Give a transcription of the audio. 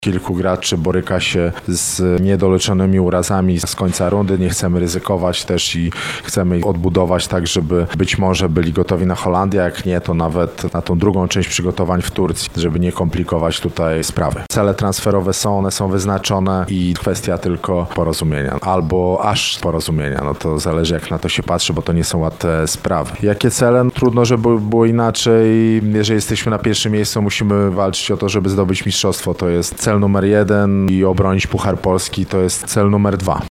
Kilku graczy boryka się z niedoleczonymi urazami z końca rundy. Nie chcemy ryzykować też i chcemy ich odbudować tak, żeby być może byli gotowi na Holandię, jak nie, to nawet na tą drugą część przygotowań w Turcji, żeby nie komplikować tutaj sprawy. Cele transferowe one są wyznaczone i kwestia tylko porozumienia, albo aż porozumienia. No to zależy, jak na to się patrzy, bo to nie są łatwe sprawy. Jakie cele? Trudno, żeby było inaczej. Jeżeli jesteśmy na pierwszym miejscu, musimy walczyć o to, żeby zdobyć mistrzostwo. To jest cel numer 1 i obronić Puchar Polski to jest cel numer 2.